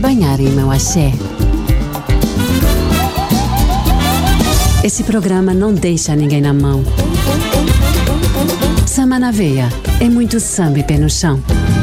Banhar em meu axé. Esse programa não deixa ninguém na mão. Samba na veia é muito samba e pé no chão.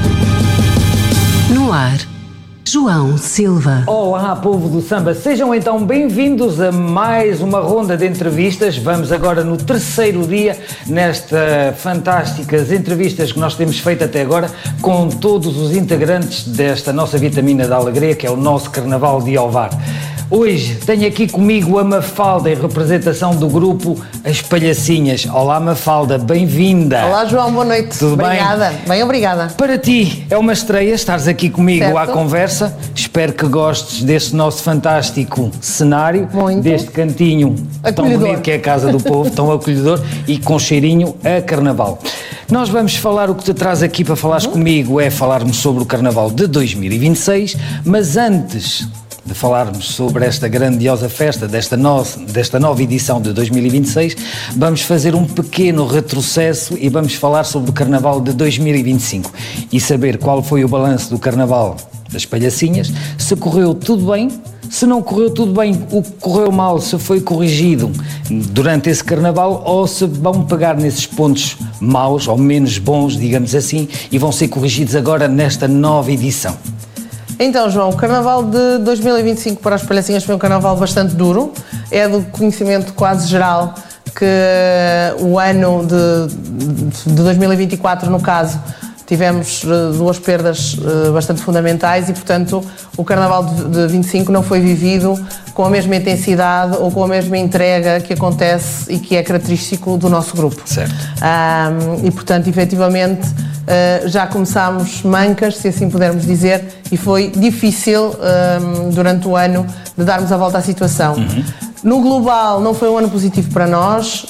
No ar, João Silva. Olá, povo do samba, sejam então bem-vindos a mais uma ronda de entrevistas. Vamos agora no terceiro dia nestas fantásticas entrevistas que nós temos feito até agora com todos os integrantes desta nossa vitamina da alegria, que é o nosso Carnaval de Ovar. Hoje tenho aqui comigo a Mafalda, em representação do grupo As Palhacinhas. Olá, Mafalda, bem-vinda. Olá, João, boa noite. Tudo bem? Obrigada. Bem, obrigada. Para ti é uma estreia estares aqui comigo certo. à conversa. Espero que gostes deste nosso fantástico cenário, muito. Deste cantinho tão bonito que é a Casa do Povo, tão acolhedor e com cheirinho a Carnaval. Nós vamos falar, o que te traz aqui para falares comigo é falarmos sobre o Carnaval de 2026, mas antes de falarmos sobre esta grandiosa festa, desta nova edição de 2026, vamos fazer um pequeno retrocesso e vamos falar sobre o Carnaval de 2025 e saber qual foi o balanço do Carnaval das Palhacinhas, se correu tudo bem, se não correu tudo bem, o que correu mal, se foi corrigido durante esse Carnaval ou se vão pegar nesses pontos maus ou menos bons, digamos assim, e vão ser corrigidos agora nesta nova edição. Então, João, o Carnaval de 2025 para as Palhacinhas foi um Carnaval bastante duro. É do conhecimento quase geral que o ano de 2024, no caso, tivemos duas perdas bastante fundamentais e, portanto, o Carnaval de 25 não foi vivido com a mesma intensidade ou com a mesma entrega que acontece e que é característico do nosso grupo. Certo. E, portanto, efetivamente, já começámos mancas, se assim pudermos dizer, e foi difícil durante o ano de darmos a volta à situação. No global não foi um ano positivo para nós,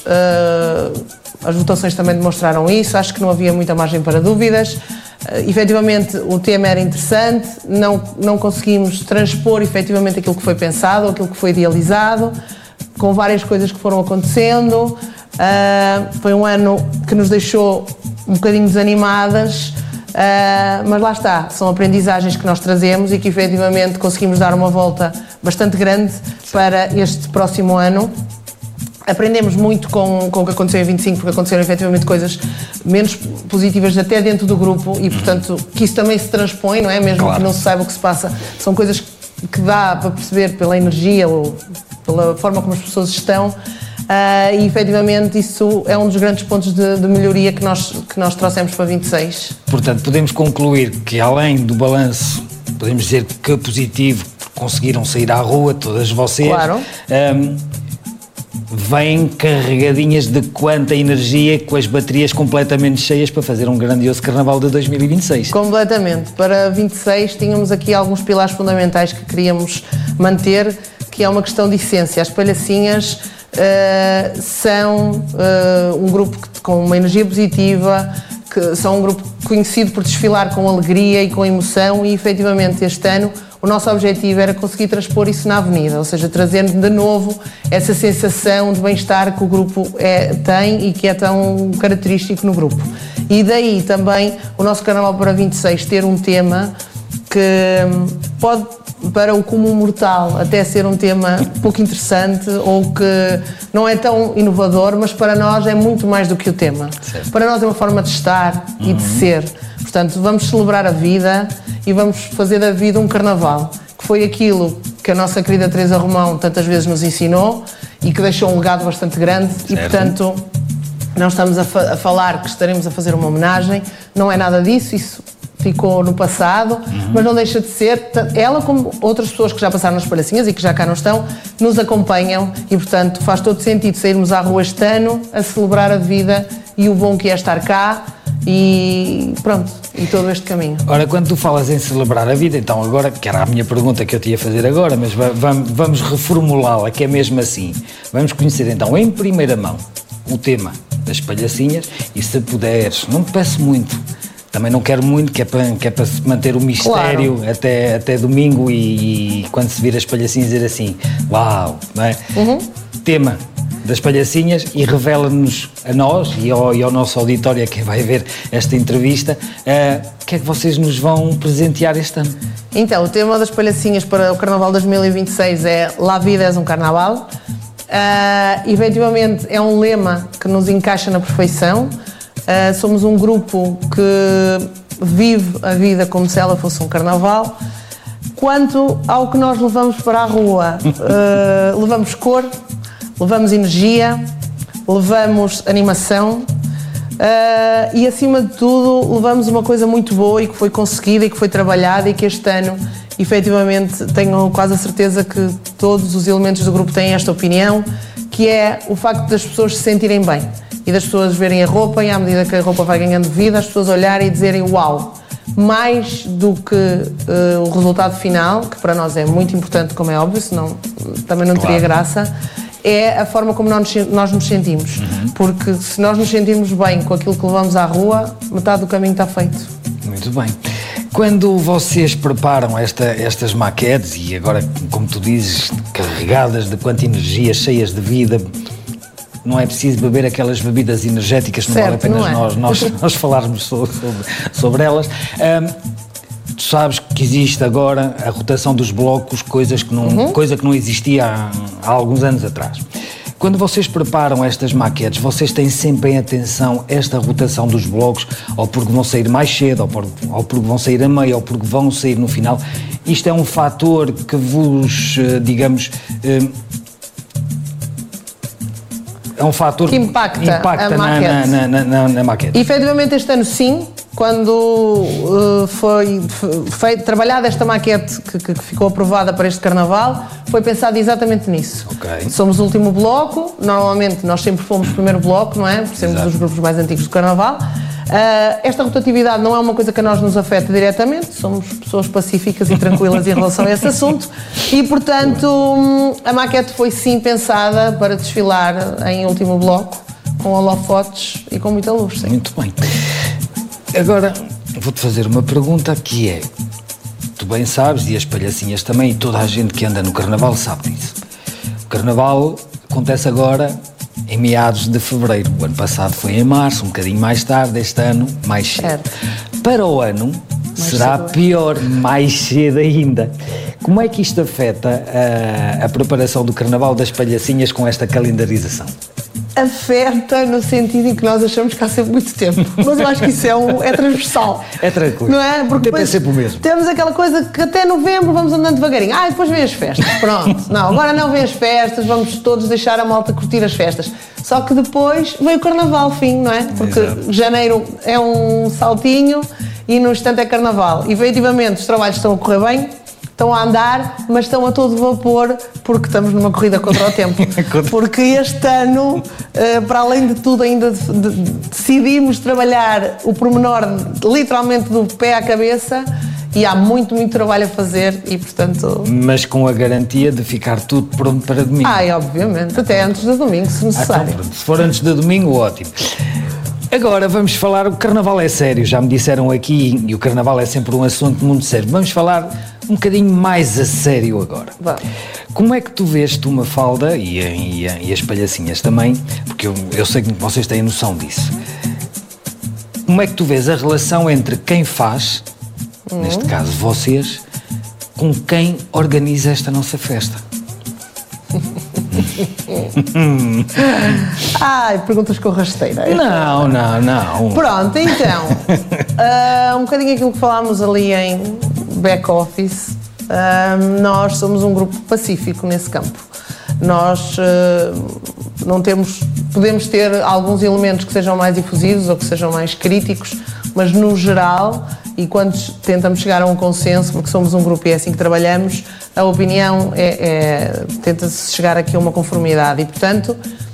as votações também demonstraram isso, acho que não havia muita margem para dúvidas. Efetivamente o tema era interessante, não conseguimos transpor efetivamente aquilo que foi pensado ou aquilo que foi idealizado, com várias coisas que foram acontecendo. Foi um ano que nos deixou um bocadinho desanimadas, mas lá está, são aprendizagens que nós trazemos e que efetivamente conseguimos dar uma volta bastante grande para este próximo ano. Aprendemos muito com o que aconteceu em 25, porque aconteceram efetivamente coisas menos positivas até dentro do grupo e, portanto, que isso também se transpõe, não é? Mesmo claro. Que não se saiba o que se passa. São coisas que dá para perceber pela energia ou pela forma como as pessoas estão. E efetivamente isso é um dos grandes pontos de melhoria que nós trouxemos para 26. Portanto, podemos concluir que além do balanço, podemos dizer que positivo, conseguiram sair à rua, todas vocês. Claro. Vêm carregadinhas de quanta energia, com as baterias completamente cheias para fazer um grandioso Carnaval de 2026. Completamente. Para 26 tínhamos aqui alguns pilares fundamentais que queríamos manter, que é uma questão de essência. As Palhacinhas são um grupo com uma energia positiva, que são um grupo conhecido por desfilar com alegria e com emoção e efetivamente este ano o nosso objetivo era conseguir transpor isso na avenida, ou seja, trazendo de novo essa sensação de bem-estar que o grupo tem e que é tão característico no grupo. E daí também o nosso Carnaval para 26 ter um tema que pode, para o comum mortal, até ser um tema pouco interessante ou que não é tão inovador, mas para nós é muito mais do que o tema. Certo. Para nós é uma forma de estar e de ser. Portanto, vamos celebrar a vida e vamos fazer da vida um carnaval, que foi aquilo que a nossa querida Teresa Romão tantas vezes nos ensinou e que deixou um legado bastante grande. Certo. E, portanto, não estamos a falar que estaremos a fazer uma homenagem, não é nada disso, isso ficou no passado, mas não deixa de ser, ela como outras pessoas que já passaram nas Palhacinhas e que já cá não estão, nos acompanham e, portanto, faz todo sentido sairmos à rua este ano a celebrar a vida e o bom que é estar cá e pronto, e todo este caminho. Ora, quando tu falas em celebrar a vida, então agora, que era a minha pergunta que eu te ia fazer agora, mas vamos reformulá-la, que é mesmo assim. Vamos conhecer então em primeira mão o tema das Palhacinhas e se puderes, não te peço muito, também não quero muito, que é para se manter o mistério, claro. até domingo e quando se vir as Palhacinhas dizer assim, uau, não é? Tema das palhacinhas e revela-nos a nós e ao nosso auditório, quem vai ver esta entrevista, o que é que vocês nos vão presentear este ano? Então, o tema das palhacinhas para o Carnaval 2026 é La vida é um carnaval. Efetivamente é um lema que nos encaixa na perfeição. Somos um grupo que vive a vida como se ela fosse um carnaval. Quanto ao que nós levamos para a rua, levamos cor, levamos energia, levamos animação e, acima de tudo, levamos uma coisa muito boa e que foi conseguida e que foi trabalhada e que este ano, efetivamente, tenho quase a certeza que todos os elementos do grupo têm esta opinião, que é o facto das pessoas se sentirem bem e das pessoas verem a roupa e, à medida que a roupa vai ganhando vida, as pessoas olharem e dizerem uau. Mais do que o resultado final, que para nós é muito importante, como é óbvio, senão também não teria graça, é a forma como nós nos sentimos. Porque se nós nos sentirmos bem com aquilo que levamos à rua, metade do caminho está feito. Muito bem. Quando vocês preparam estas maquetes, e agora, como tu dizes, carregadas de quanta energia, cheias de vida, não é preciso beber aquelas bebidas energéticas, não vale a pena nós falarmos sobre elas. Tu sabes que existe agora a rotação dos blocos, coisa que não existia há alguns anos atrás. Quando vocês preparam estas maquetes, vocês têm sempre em atenção esta rotação dos blocos, ou porque vão sair mais cedo, ou porque vão sair a meio, ou porque vão sair no final. Isto é um fator que vos, digamos... É um fator que impacta a maquete. Na maquete. E, efetivamente, este ano sim, quando foi trabalhada esta maquete que ficou aprovada para este Carnaval, foi pensado exatamente nisso. Okay. Somos o último bloco, normalmente nós sempre fomos o primeiro bloco, não é? Por sermos dos grupos mais antigos do Carnaval. Esta rotatividade não é uma coisa que a nós nos afeta diretamente, somos pessoas pacíficas e tranquilas em relação a esse assunto e, portanto, a maquete foi sim pensada para desfilar em último bloco, com holofotes e com muita luz. Sim. Muito bem. Agora, vou-te fazer uma pergunta que é, tu bem sabes, e as palhacinhas também, e toda a gente que anda no Carnaval sabe disso. O Carnaval acontece agora em meados de fevereiro. O ano passado foi em março, um bocadinho mais tarde, este ano mais cedo. Certo. Para o ano será pior, mais cedo ainda. Como é que isto afeta a preparação do Carnaval das palhacinhas com esta calendarização? Afeta no sentido em que nós achamos que há sempre muito tempo, mas eu acho que isso é transversal. É tranquilo. Não é? Porque é sempre o mesmo. Temos aquela coisa que até novembro vamos andando devagarinho. Depois vêm as festas. Pronto. Não, agora não vêm as festas, vamos todos deixar a malta curtir as festas. Só que depois vem o Carnaval, não é? Porque janeiro é um saltinho e no instante é Carnaval. E efetivamente os trabalhos estão a correr bem, estão a andar, mas estão a todo vapor porque estamos numa corrida contra o tempo. Porque este ano, para além de tudo, ainda decidimos trabalhar o pormenor literalmente do pé à cabeça e há muito, muito trabalho a fazer e, portanto... Mas com a garantia de ficar tudo pronto para domingo. Obviamente, até antes de domingo, se necessário. Então, se for antes de domingo, ótimo. Agora vamos falar, o Carnaval é sério, já me disseram aqui, e o Carnaval é sempre um assunto muito sério. Vamos falar um bocadinho mais a sério agora. Vamos. Como é que tu vês tu, Mafalda, e as palhacinhas também, porque eu sei que vocês têm noção disso, como é que tu vês a relação entre quem faz, neste caso vocês, com quem organiza esta nossa festa? Perguntas com rasteira. Não. Pronto, então, um bocadinho aquilo que falámos ali em back office, nós somos um grupo pacífico nesse campo. Nós não temos, podemos ter alguns elementos que sejam mais efusivos ou que sejam mais críticos, mas no geral, e quando tentamos chegar a um consenso, porque somos um grupo e é assim que trabalhamos, a opinião tenta-se chegar aqui a uma conformidade e, portanto,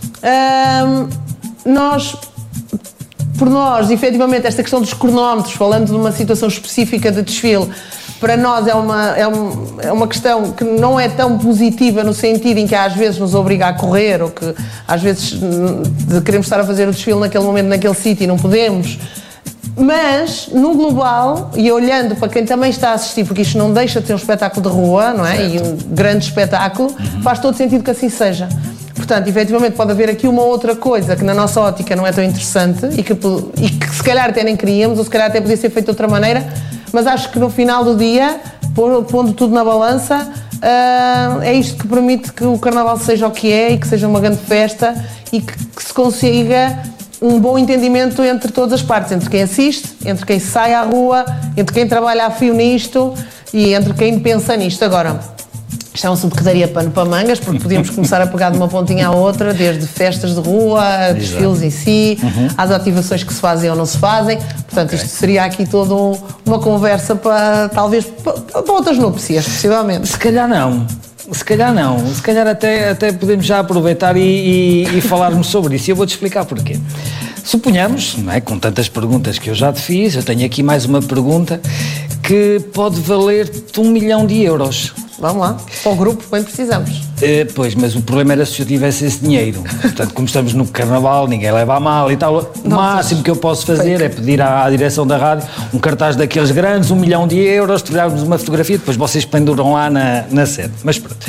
por nós, efetivamente, esta questão dos cronómetros, falando de uma situação específica de desfile, para nós é uma questão que não é tão positiva no sentido em que às vezes nos obriga a correr ou que às vezes queremos estar a fazer o desfile naquele momento, naquele sítio e não podemos. Mas, no global, e olhando para quem também está a assistir, porque isto não deixa de ser um espetáculo de rua, não é? Certo. E um grande espetáculo, faz todo sentido que assim seja. portanto, efetivamente pode haver aqui uma outra coisa que na nossa ótica não é tão interessante e que se calhar até nem queríamos, ou se calhar até podia ser feito de outra maneira, mas acho que no final do dia, pondo tudo na balança, é isto que permite que o Carnaval seja o que é e que seja uma grande festa e que se consiga um bom entendimento entre todas as partes, entre quem assiste, entre quem sai à rua, entre quem trabalha a fio nisto e entre quem pensa nisto. Agora, isto é um assunto que daria pano para mangas, porque podíamos começar a pegar de uma pontinha à outra, desde festas de rua, desfiles em si, às ativações que se fazem ou não se fazem. Portanto, isto seria aqui toda uma conversa para, talvez, para outras núpcias, possivelmente. Se calhar não. Se calhar até podemos já aproveitar e falarmos sobre isso. E eu vou-te explicar porquê. Suponhamos, não é, com tantas perguntas que eu já te fiz, eu tenho aqui mais uma pergunta que pode valer-te 1 milhão de euros. Vamos lá, para o grupo, bem precisamos. Pois, mas o problema era se eu tivesse esse dinheiro. Portanto, como estamos no Carnaval, ninguém leva a mal e tal. O máximo que eu posso fazer é pedir à direção da rádio um cartaz daqueles grandes, 1 milhão de euros, tirarmos uma fotografia, depois vocês penduram lá na sede. Mas pronto.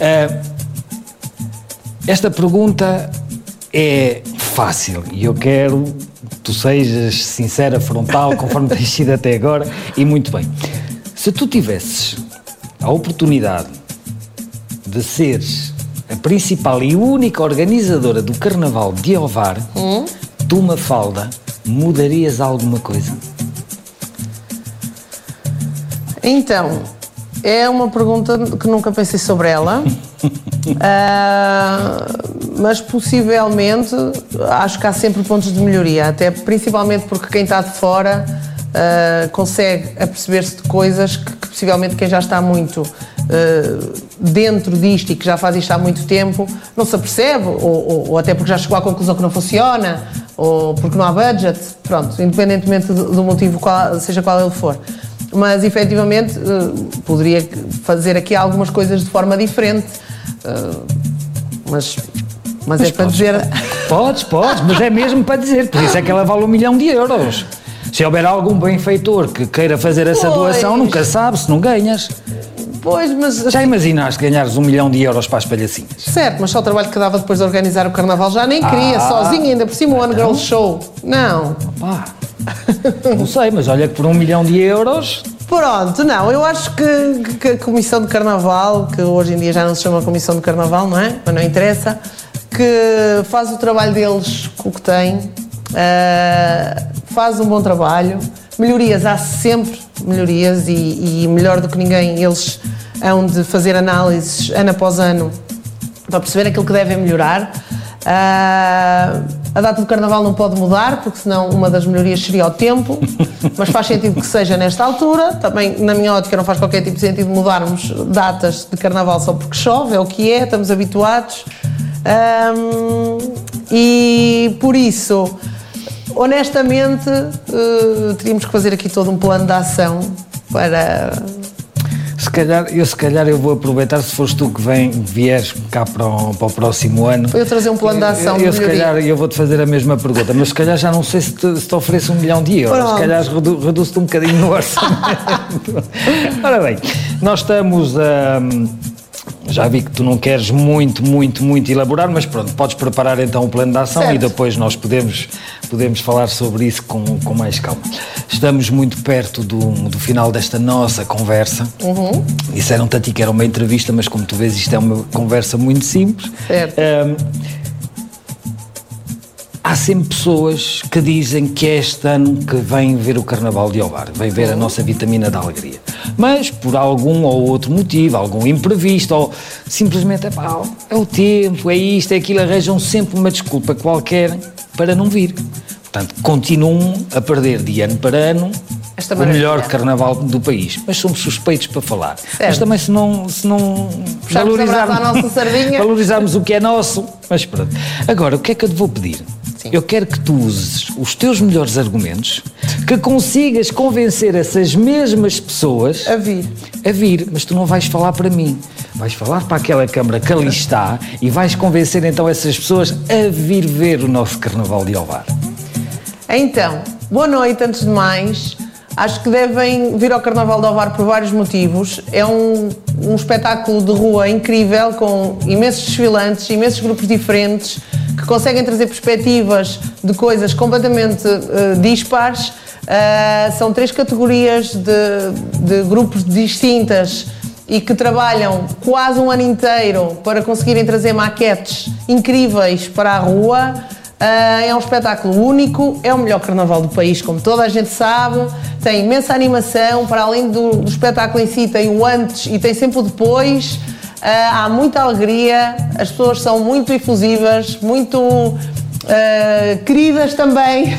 Esta pergunta é fácil e eu quero que tu sejas sincera, frontal, conforme tens sido até agora, e muito bem. Se tu tivesses a oportunidade de seres a principal e única organizadora do Carnaval de Ovar, tu, Mafalda, mudarias alguma coisa? Então, é uma pergunta que nunca pensei sobre ela, mas possivelmente acho que há sempre pontos de melhoria, até principalmente porque quem está de fora consegue aperceber-se de coisas que possivelmente quem já está muito dentro disto e que já faz isto há muito tempo não se apercebe, ou até porque já chegou à conclusão que não funciona, ou porque não há budget, pronto, independentemente do motivo, seja qual ele for. Mas efetivamente poderia fazer aqui algumas coisas de forma diferente, mas é para dizer... Podes, mas é mesmo para dizer, por isso é que ela vale 1 milhão de euros. Se houver algum benfeitor que queira fazer essa doação, nunca sabe se não ganhas. Pois, mas... Já imaginaste ganhares 1 milhão de euros para as palhacinhas? Certo, mas só o trabalho que dava depois de organizar o Carnaval já nem queria, sozinho, ainda por cima o One Girl Show. Não. Opa, não sei, mas olha que por 1 milhão de euros... Pronto, não, eu acho que a Comissão de Carnaval, que hoje em dia já não se chama Comissão de Carnaval, não é? Mas não interessa, que faz o trabalho deles com o que tem, faz um bom trabalho, melhorias, há sempre melhorias e melhor do que ninguém eles hão de fazer análises ano após ano para perceber aquilo que devem melhorar. A data do Carnaval não pode mudar, porque senão uma das melhorias seria o tempo, mas faz sentido que seja nesta altura. Também, na minha ótica, não faz qualquer tipo de sentido mudarmos datas de Carnaval só porque chove, é o que é, estamos habituados. E por isso, honestamente, teríamos que fazer aqui todo um plano de ação para... Se calhar eu vou aproveitar, se fores tu que vieres cá para o próximo ano. Eu trazer um plano de ação. Se calhar eu vou-te fazer a mesma pergunta, mas se calhar já não sei se te ofereço 1 milhão de euros. Pronto. Se calhar reduz-te um bocadinho no orçamento. Ora bem, nós estamos a... Já vi que tu não queres muito elaborar, mas pronto, podes preparar então o plano de ação, certo, e depois nós podemos falar sobre isso com mais calma. Estamos muito perto do final desta nossa conversa. Disseram-te a ti que era uma entrevista, mas como tu vês, isto é uma conversa muito simples. Certo. Há sempre pessoas que dizem que é este ano que vêm ver o Carnaval de Ovar, vêm ver a nossa vitamina da alegria. Mas por algum ou outro motivo, algum imprevisto, ou simplesmente é o tempo, é isto, é aquilo, arranjam sempre uma desculpa qualquer para não vir. Portanto, continuam a perder de ano para ano o melhor Carnaval do país. Mas somos suspeitos para falar. Certo. Mas também se não valorizarmos o que é nosso, mas pronto. Agora, o que é que eu te vou pedir? Sim. Eu quero que tu uses os teus melhores argumentos, que consigas convencer essas mesmas pessoas a vir, mas tu não vais falar para mim, vais falar para aquela câmara que ali está e vais convencer então essas pessoas a vir ver o nosso Carnaval de Ovar. Então, boa noite antes de mais. Acho que devem vir ao Carnaval de Ovar por vários motivos. É um espetáculo de rua incrível, com imensos desfilantes, imensos grupos diferentes, que conseguem trazer perspectivas de coisas completamente dispares. São 3 categorias de grupos distintas e que trabalham quase um ano inteiro para conseguirem trazer maquetes incríveis para a rua. É um espetáculo único, é o melhor carnaval do país, como toda a gente sabe. Tem imensa animação, para além do espetáculo em si, tem o antes e tem sempre o depois. Há muita alegria, as pessoas são muito efusivas, muito queridas também,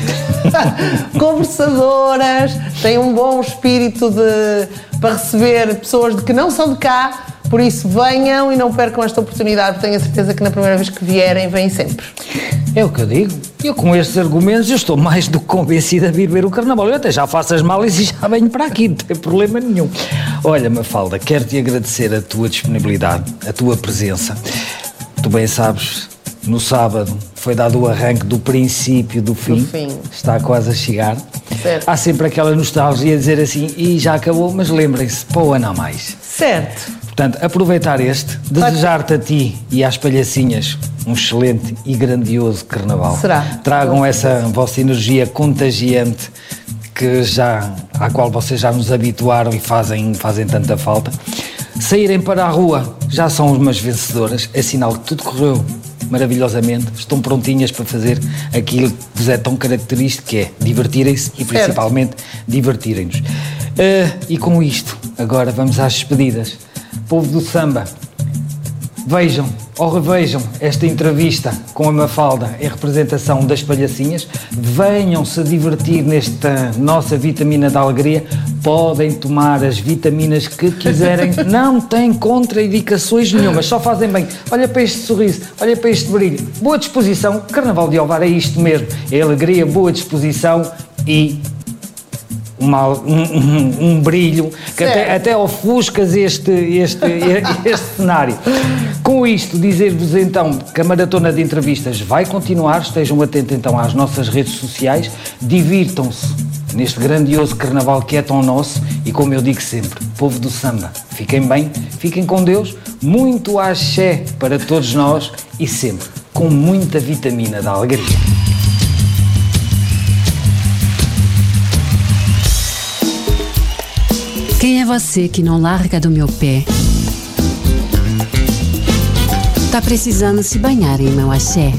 conversadoras, têm um bom espírito para receber pessoas que não são de cá. Por isso, venham e não percam esta oportunidade, porque tenho a certeza que na primeira vez que vierem, vêm sempre. É o que eu digo. Eu, com estes argumentos, eu estou mais do que convencido a vir ver o Carnaval. Eu até já faço as malas e já venho para aqui, não tem problema nenhum. Olha, Mafalda, quero-te agradecer a tua disponibilidade, a tua presença. Tu bem sabes, no sábado foi dado o arranque do princípio do fim. Está quase a chegar. Certo. Há sempre aquela nostalgia de dizer assim, e já acabou, mas lembrem-se, para o ano a mais. Certo. Portanto, aproveitar desejar-te a ti e às palhacinhas um excelente e grandioso Carnaval. Será? Tragam essa vossa energia contagiante à qual vocês já nos habituaram e fazem tanta falta. Saírem para a rua, já são umas vencedoras, é sinal que tudo correu maravilhosamente, estão prontinhas para fazer aquilo que vos é tão característico, que é divertirem-se e principalmente divertirem-nos. E com isto, agora vamos às despedidas. Povo do samba, vejam ou revejam esta entrevista com a Mafalda em representação das palhacinhas, venham-se a divertir nesta nossa vitamina da alegria, podem tomar as vitaminas que quiserem, não têm contraindicações nenhumas, só fazem bem. Olha para este sorriso, olha para este brilho, boa disposição. Carnaval de Ovar é isto mesmo, é alegria, boa disposição e um brilho que até ofuscas este cenário. Com isto, dizer-vos então que a maratona de entrevistas vai continuar, estejam atentos então às nossas redes sociais, divirtam-se neste grandioso Carnaval que é tão nosso e, como eu digo sempre, povo do samba, fiquem bem, fiquem com Deus, muito axé para todos nós e sempre com muita vitamina da alegria. Quem é você que não larga do meu pé? Tá precisando se banhar em meu axé?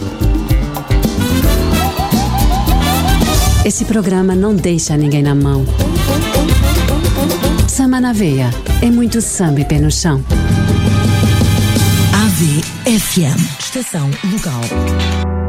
Esse programa não deixa ninguém na mão. Samba na veia, é muito samba e pé no chão. AVFM, estação local.